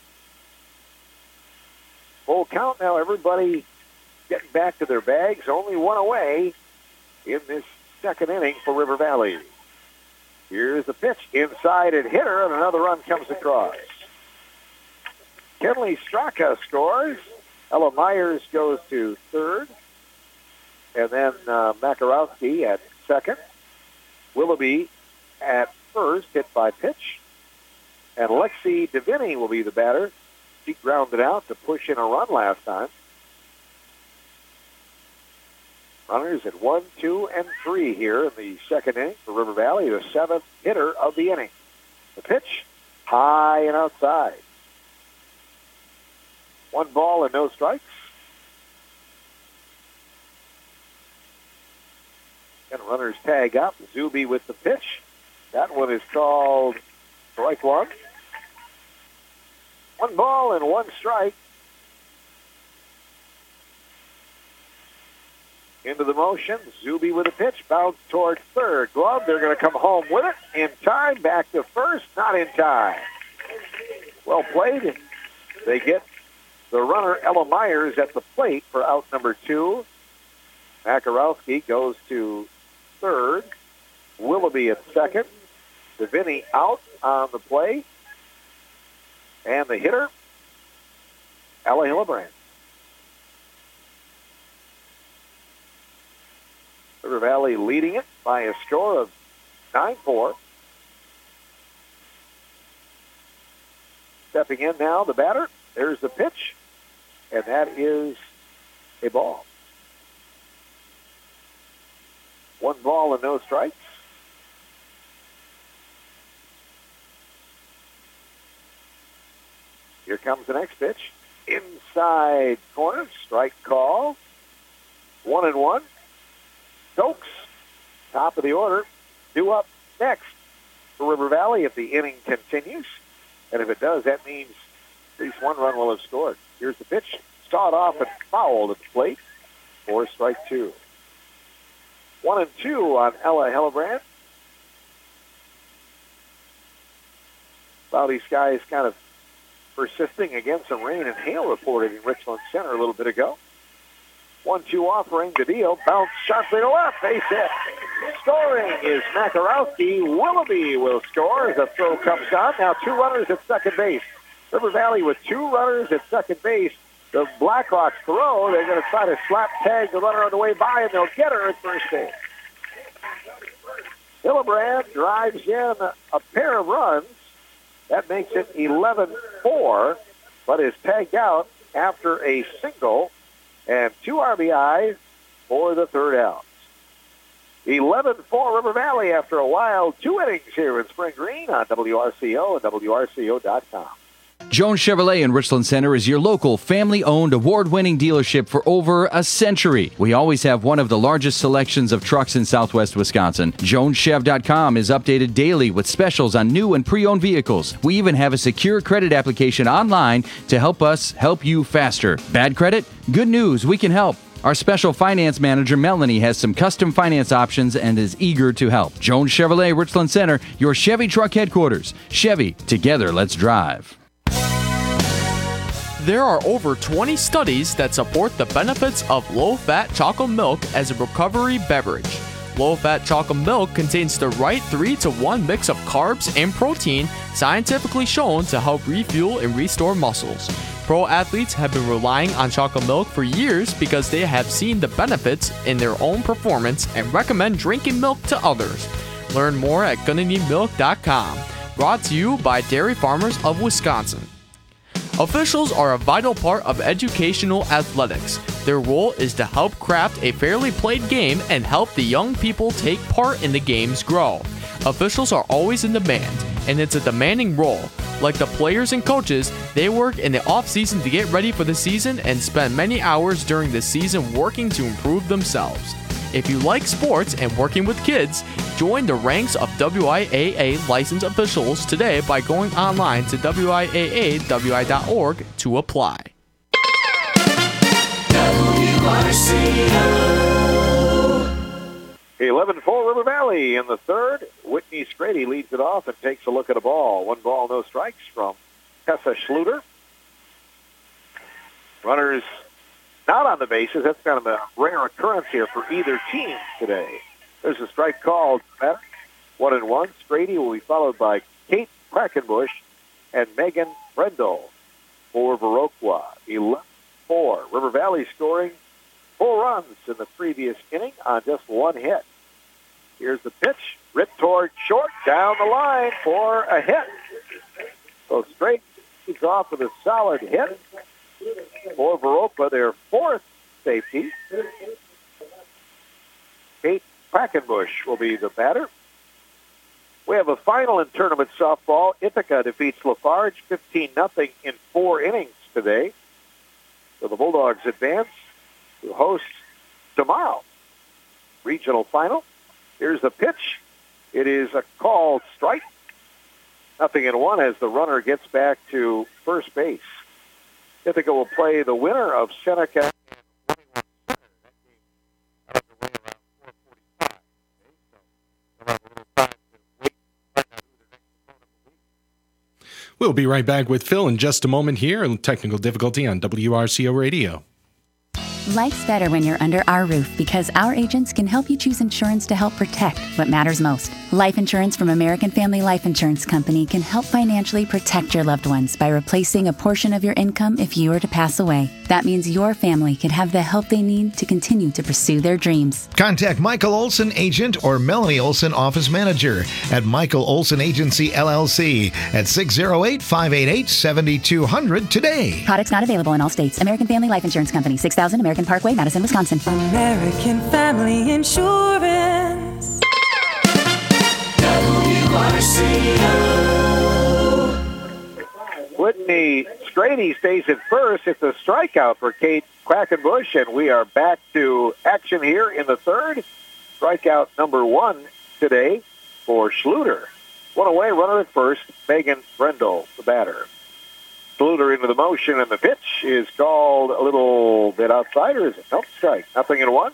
S4: Full count now. Everybody getting back to their bags. Only 1 away in this second inning for River Valley. Here's the pitch. Inside and hitter, and another run comes across. Kenley Straka scores. Ella Myers goes to third. Makarowski at second. Willoughby at first, hit by pitch. And Lexi Davini will be the batter. She grounded out to push in a run last time. Runners at 1, 2, and 3 here in the second inning for River Valley, the seventh hitter of the inning. The pitch, high and outside. 1 ball and no strikes. And runners tag up. Zuby with the pitch. That one is called strike 1. 1 ball and 1 strike. Into the motion. Zuby with a pitch. Bounce toward third. Glove. They're going to come home with it. In time. Back to first. Not in time. Well played. They get the runner, Ella Myers, at the plate for out number 2. Makarowski goes to third. Willoughby at second. Davini out on the play. And the hitter, Ella Hillebrand. River Valley leading it by a score of 9-4. Stepping in now, the batter. There's the pitch. And that is a ball. 1 ball and no strikes. Here comes the next pitch. Inside corner, strike call. 1-1. Stokes, top of the order, due up next for River Valley if the inning continues. And if it does, that means at least 1 run will have scored. Here's the pitch. Sawed off and fouled at the plate for strike 2. 1-2 on Ella Hillebrand. Cloudy skies kind of persisting. Again, some rain and hail reported in Richland Center a little bit ago. 1-2 offering. DeVille bounced sharply to left. Base hit. Scoring is Makarowski. Willoughby will score as a throw comes on. Now 2 runners at second base. River Valley with 2 runners at second base. The Blackhawks throw. They're going to try to slap tag the runner on the way by, and they'll get her at first base. Hillebrand drives in a pair of runs. That makes it 11-4, but is tagged out after a single and 2 RBIs for the third out. 11-4 River Valley after a wild 2 innings here in Spring Green on WRCO and WRCO.com.
S7: Jones Chevrolet in Richland Center is your local family-owned award-winning dealership for over a century. We always have one of the largest selections of trucks in southwest Wisconsin. JonesChev.com is updated daily with specials on new and pre-owned vehicles. We even have a secure credit application online to help us help you faster. Bad credit? Good news, we can help. Our special finance manager, Melanie, has some custom finance options and is eager to help. Jones Chevrolet, Richland Center, your Chevy truck headquarters. Chevy, together, let's drive.
S5: There are over 20 studies that support the benefits of low-fat chocolate milk as a recovery beverage. Low-fat chocolate milk contains the right 3-to-1 mix of carbs and protein, scientifically shown to help refuel and restore muscles. Pro athletes have been relying on chocolate milk for years because they have seen the benefits in their own performance and recommend drinking milk to others. Learn more at GonnaNeedMilk.com. Brought to you by Dairy Farmers of Wisconsin. Officials are a vital part of educational athletics. Their role is to help craft a fairly played game and help the young people take part in the game's grow. Officials are always in demand, and it's a demanding role. Like the players and coaches, they work in the off-season to get ready for the season and spend many hours during the season working to improve themselves. If you like sports and working with kids, join the ranks of WIAA licensed officials today by going online to WIAAWI.org to apply.
S4: WRCO. 11-4 River Valley in the third. Whitney Scrady leads it off and takes a look at a ball. 1 ball, no strikes from Tessa Schluter. Runners not on the bases. That's kind of a rare occurrence here for either team today. There's a strike called. 1-1. Scrady will be followed by Kate Quackenbush and Megan Brendel for Viroqua. 11-4. River Valley scoring 4 no runs in the previous inning on just one hit. Here's the pitch. Ripped toward short, down the line for a hit. So Straight leads off with a solid hit for Viroqua, their fourth safety. Kate Quackenbush will be the batter. We have a final in tournament softball. Ithaca defeats Lafarge 15-0 in 4 innings today. So the Bulldogs advance to host tomorrow. Regional final. Here's the pitch. It is a called strike. 0-1 as the runner gets back to first base. Ithaca will play the winner of Seneca.
S8: We'll be right back with Phil in just a moment here. Technical difficulty on WRCO Radio.
S9: Life's better when you're under our roof because our agents can help you choose insurance to help protect what matters most. Life insurance from American Family Life Insurance Company can help financially protect your loved ones by replacing a portion of your income if you were to pass away. That means your family can have the help they need to continue to pursue their dreams.
S2: Contact Michael Olson, agent, or Melanie Olson, office manager, at Michael Olson Agency, LLC, at 608-588-7200 today.
S9: Products not available in all states. American Family Life Insurance Company, 6000 American Parkway, Madison, Wisconsin.
S10: American Family Insurance.
S4: Whitney Strady stays at first. It's a strikeout for Kate Quackenbush, and we are back to action here in the third. Strikeout number 1 today for Schluter. One away, runner at first, Megan Brendel, the batter. Schluter into the motion, and the pitch is called a little bit outside, or is it? Nope, strike. 0-1.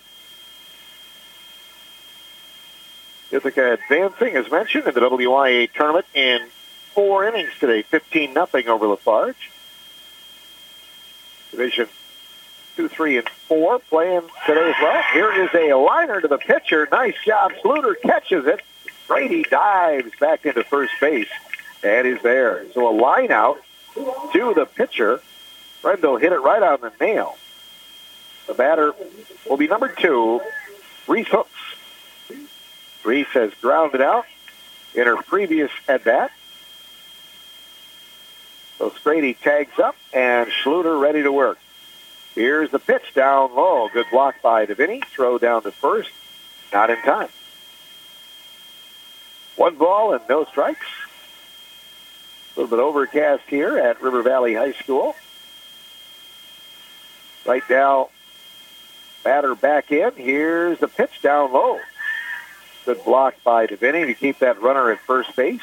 S4: Ithaca advancing, as mentioned, in the WIA tournament in 4 innings today, 15-0 over Lafarge. Division 2, 3, and 4 playing today as well. Here is a liner to the pitcher. Nice job. Schluter catches it. Brady dives back into first base and is there. So a line out to the pitcher. Brendel hit it right on the nail. The batter will be number 2, Reese Hooks. Reese has grounded out in her previous at-bat. So Strady tags up, and Schluter ready to work. Here's the pitch down low. Good block by DeVinny. Throw down to first. Not in time. 1 ball and no strikes. A little bit overcast here at River Valley High School. Right now, batter back in. Here's the pitch down low. Good block by DeVinny to keep that runner at first base.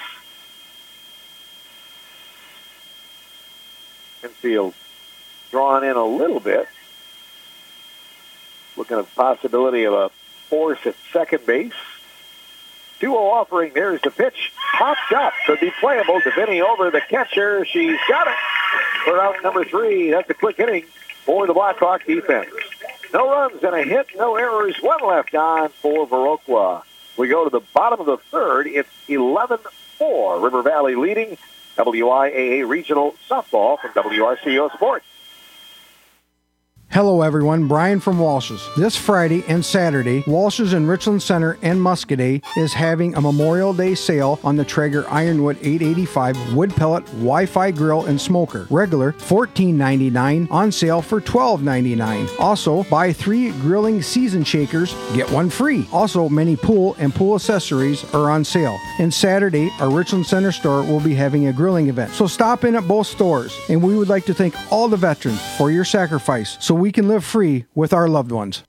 S4: Infield drawn in a little bit. Looking at the possibility of a force at second base. 2-0 offering. There's the pitch. Popped up. Could be playable. DeVinny over the catcher. She's got it for out number 3. That's a quick inning for the Blackhawk defense. No runs and a hit. No errors. 1 left on for Viroqua. We go to the bottom of the third. It's 11-4. River Valley leading WIAA Regional Softball from WRCO Sports.
S11: Hello everyone, Brian from Walsh's. This Friday and Saturday, Walsh's in Richland Center and Muscadet is having a Memorial Day sale on the Traeger Ironwood 885 wood pellet Wi-Fi grill and smoker. Regular $14.99, on sale for $12.99. Also, buy 3 grilling season shakers, get 1 free. Also, many pool and pool accessories are on sale. And Saturday, our Richland Center store will be having a grilling event. So stop in at both stores. And we would like to thank all the veterans for your sacrifice so we can live free with our loved ones.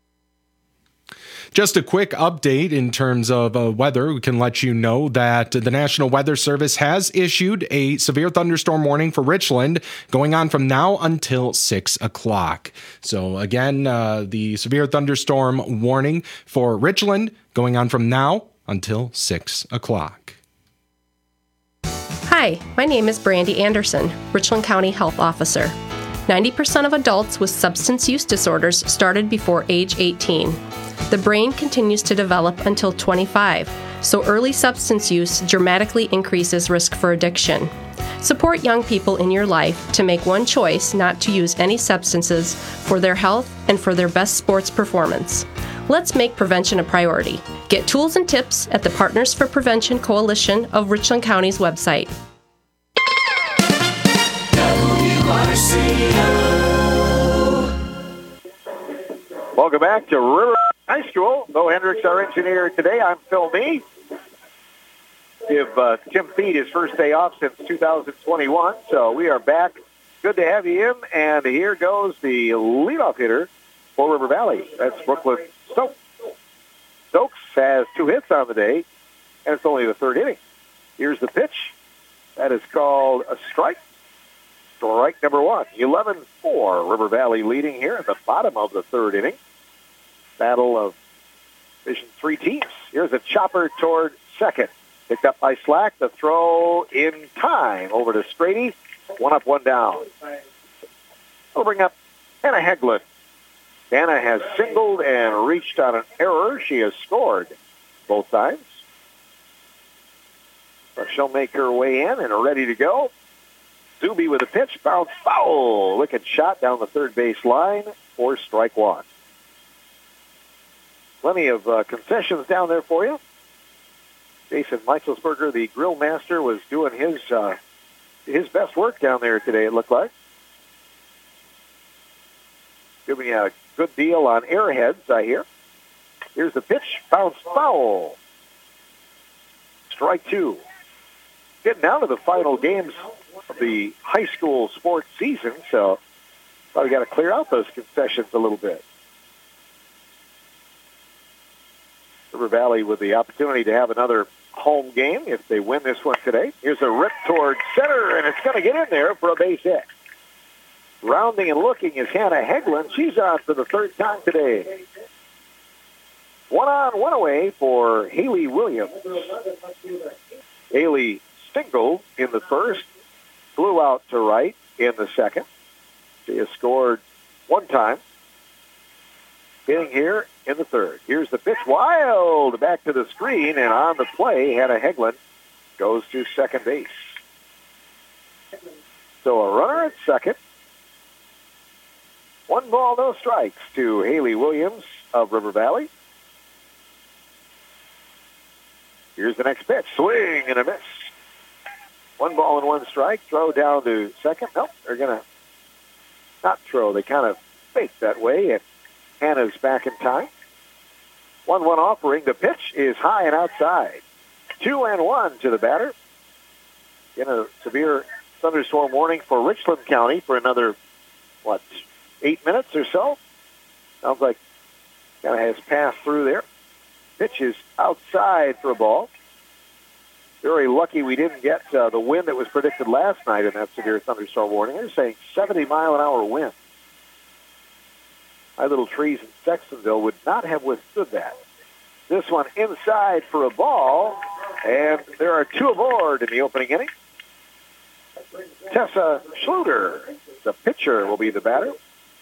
S8: Just a quick update in terms of weather. We can let you know that the National Weather Service has issued a severe thunderstorm warning for Richland going on from now until 6 o'clock. So again, the severe thunderstorm warning for Richland going on from now until 6 o'clock.
S12: Hi, my name is Brandy Anderson, Richland County Health Officer. 90% of adults with substance use disorders started before age 18. The brain continues to develop until 25, so early substance use dramatically increases risk for addiction. Support young people in your life to make one choice not to use any substances for their health and for their best sports performance. Let's make prevention a priority. Get tools and tips at the Partners for Prevention Coalition of Richland County's website.
S4: Welcome back to River High School. Bo Hendricks, our engineer today. I'm Phil Mee. Give Tim Feed his first day off since 2021, so we are back. Good to have you in, and here goes the leadoff hitter for River Valley. That's Brooklyn Stokes. Stokes has 2 hits on the day, and it's only the 3rd inning. Here's the pitch. That is called a strike. Strike number 1. 11-4. River Valley leading here at the bottom of the 3rd inning. Battle of Division 3 teams. Here's a chopper toward second. Picked up by Slack. The throw in time over to Strady. 1 up, 1 down. We'll bring up Hannah Heglund. Hannah has singled and reached on an error. She has scored both times. But she'll make her way in and ready to go. Zuby with a pitch. Bounce foul. Wicked shot down the third base line for strike 1. Plenty of concessions down there for you. Jason Meichelsberger, the grill master, was doing his best work down there today, it looked like. Giving you a good deal on airheads, I hear. Here's the pitch. Bounce foul. Strike 2. Getting down to the final games of the high school sports season, so probably got to clear out those concessions a little bit. River Valley with the opportunity to have another home game if they win this one today. Here's a rip toward center, and it's going to get in there for a base hit. Rounding and looking is Hannah Heglund. She's on for the 3rd time today. 1 on, 1 away for Haley Williams. Haley singled in the 1st, flew out to right in the 2nd. She has scored 1 time. Hitting here in the 3rd. Here's the pitch. Wild back to the screen, and on the play, Hannah Heglund goes to second base. So a runner at second. 1 ball, no strikes to Haley Williams of River Valley. Here's the next pitch. Swing and a miss. 1 ball and 1 strike. Throw down to second. Nope, they're going to not throw. They kind of fake that way, and Hannah's back in time. 1-1 offering. The pitch is high and outside. 2-1 to the batter. In a severe thunderstorm warning for Richland County for another, 8 minutes or so. Sounds like kind of has passed through there. Pitch is outside for a ball. Very lucky we didn't get the wind that was predicted last night in that severe thunderstorm warning. They're saying 70-mile-an-hour wind. My little trees in Sextonville would not have withstood that. This one inside for a ball, and there are 2 aboard in the opening inning. Tessa Schluter, the pitcher, will be the batter.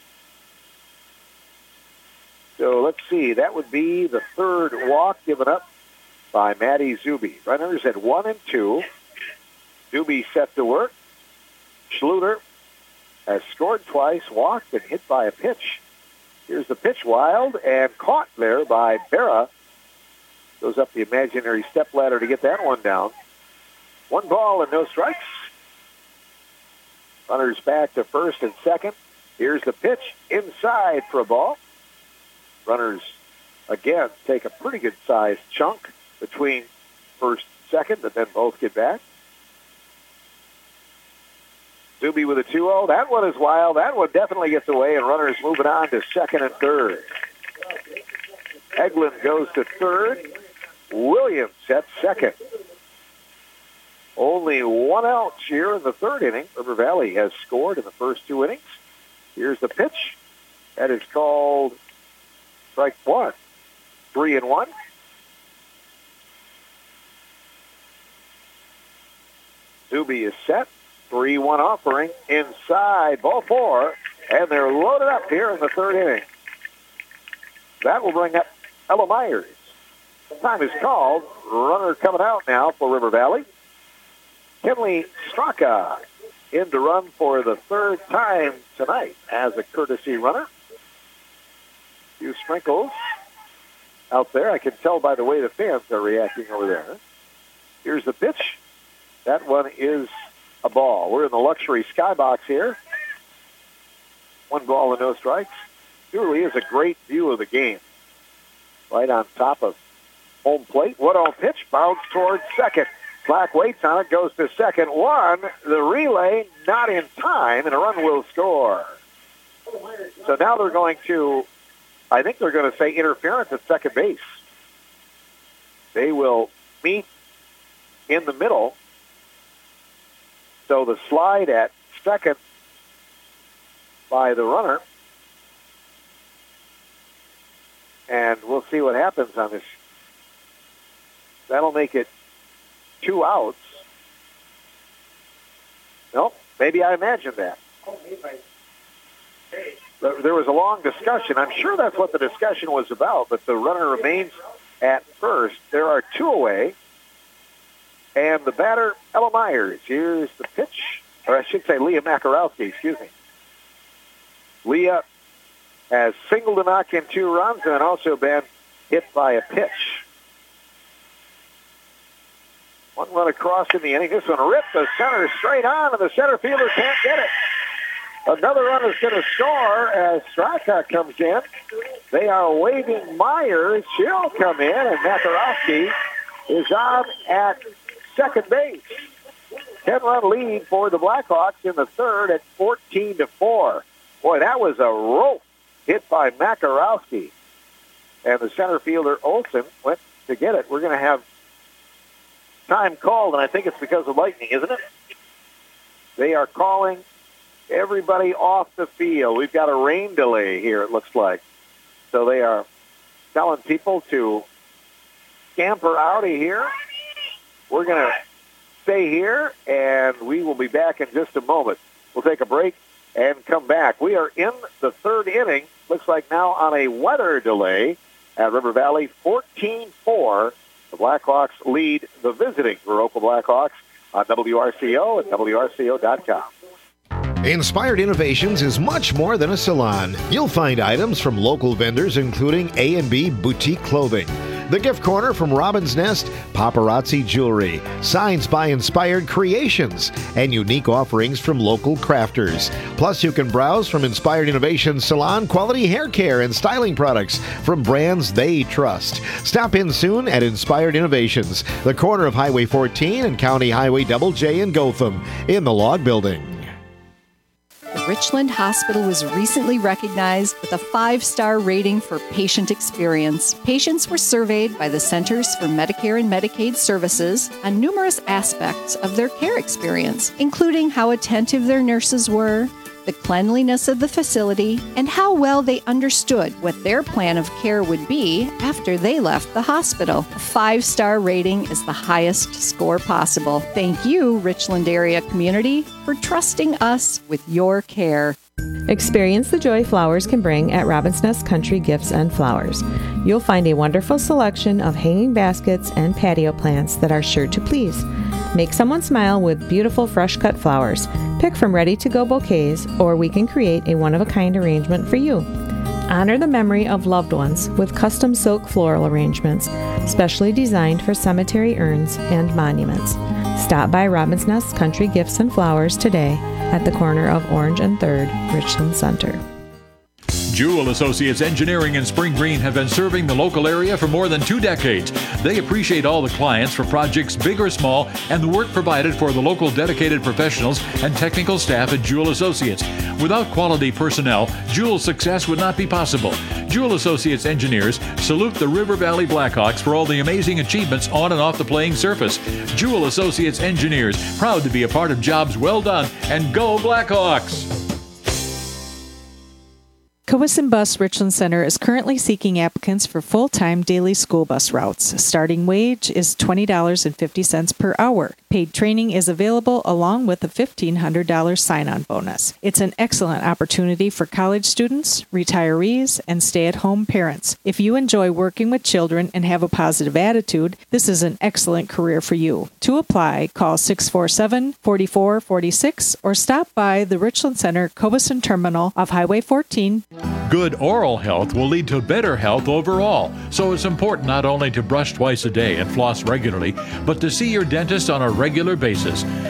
S4: So let's see. That would be the 3rd walk given up by Maddie Zuby. Runners at 1 and 2. Zuby set to work. Schluter has scored twice, walked, and hit by a pitch. Here's the pitch, wild, and caught there by Berra. Goes up the imaginary step ladder to get that one down. 1 ball and no strikes. Runners back to first and second. Here's the pitch, inside for a ball. Runners, again, take a pretty good-sized chunk between first and second, but then both get back. Zuby with a 2-0. That one is wild. That one definitely gets away, and runners moving on to second and third. Heglund goes to third. Williams at second. Only 1 out here in the 3rd inning. River Valley has scored in the first 2 innings. Here's the pitch. That is called strike 1. 3-1. Zuby is set. 3-1 offering inside, ball 4, and they're loaded up here in the 3rd inning. That will bring up Ella Myers. Time is called. Runner coming out now for River Valley. Kinley Straka in to run for the third time tonight as a courtesy runner. A few sprinkles out there. I can tell by the way the fans are reacting over there. Here's the pitch. That one is a ball. We're in the luxury skybox here. 1 ball and no strikes. It really is a great view of the game. Right on top of home plate. 1-0 pitch. Bounce towards second. Black waits on it. Goes to second. One. The relay not in time, and a run will score. So now they're going to, I think they're going to say interference at second base. They will meet in the middle. So the slide at second by the runner. And we'll see what happens on this. That'll make it 2 outs. Nope, maybe I imagined that. There was a long discussion. I'm sure that's what the discussion was about, but the runner remains at first. There are 2 away. And the batter, Ella Myers. Here's the pitch. Or I should say Leah Makarowski, excuse me. Leah has singled to knock in 2 runs and also been hit by a pitch. 1 run across in the inning. This one ripped the center straight on, and the center fielder can't get it. Another run is going to score as Straka comes in. They are waving Myers. She'll come in, and Makarowski is on at second base. 10-run lead for the Blackhawks in the third at 14-4. Boy, that was a rope hit by Makarowski. And the center fielder, Olsen, went to get it. We're going to have time called, and I think it's because of lightning, isn't it? They are calling everybody off the field. We've got a rain delay here, it looks like. So they are telling people to scamper out of here. We're going to stay here, and we will be back in just a moment. We'll take a break and come back. We are in the third inning. Looks like now on a weather delay at River Valley, 14-4. The Blackhawks lead the visiting Viroqua Blackhawks on WRCO and WRCO.com.
S2: Inspired Innovations is much more than a salon. You'll find items from local vendors, including A&B Boutique Clothing, The Gift Corner from Robin's Nest, Paparazzi Jewelry, Signs by Inspired Creations, and unique offerings from local crafters. Plus, you can browse from Inspired Innovations salon quality hair care and styling products from brands they trust. Stop in soon at Inspired Innovations, the corner of Highway 14 and County Highway Double J in Gotham, in the Log Building.
S13: The Richland Hospital was recently recognized with a 5-star rating for patient experience. Patients were surveyed by the Centers for Medicare and Medicaid Services on numerous aspects of their care experience, including how attentive their nurses were, the cleanliness of the facility, and how well they understood what their plan of care would be after they left the hospital. A 5-star rating is the highest score possible. Thank you, Richland area community, for trusting us with your care.
S14: Experience the joy flowers can bring at Robin's Nest Country Gifts and Flowers. You'll find a wonderful selection of hanging baskets and patio plants that are sure to please. Make someone smile with beautiful fresh-cut flowers. Pick from ready-to-go bouquets, or we can create a one-of-a-kind arrangement for you. Honor the memory of loved ones with custom silk floral arrangements, specially designed for cemetery urns and monuments. Stop by Robin's Nest Country Gifts and Flowers today at the corner of Orange and 3rd, Richland Center.
S15: Jewel Associates Engineering in Spring Green have been serving the local area for more than 2 decades. They appreciate all the clients for projects big or small and the work provided for the local dedicated professionals and technical staff at Jewel Associates. Without quality personnel, Jewel's success would not be possible. Jewel Associates engineers salute the River Valley Blackhawks for all the amazing achievements on and off the playing surface. Jewel Associates engineers, proud to be a part of jobs well done, and go Blackhawks!
S16: Cowisin Bus Richland Center is currently seeking applicants for full-time daily school bus routes. Starting wage is $20.50 per hour. Paid training is available along with a $1,500 sign-on bonus. It's an excellent opportunity for college students, retirees, and stay-at-home parents. If you enjoy working with children and have a positive attitude, this is an excellent career for you. To apply, call 647-4446 or stop by the Richland Center Cowisin Terminal off Highway 14.
S15: Good oral health will lead to better health overall, so it's important not only to brush twice a day and floss regularly, but to see your dentist on a regular basis.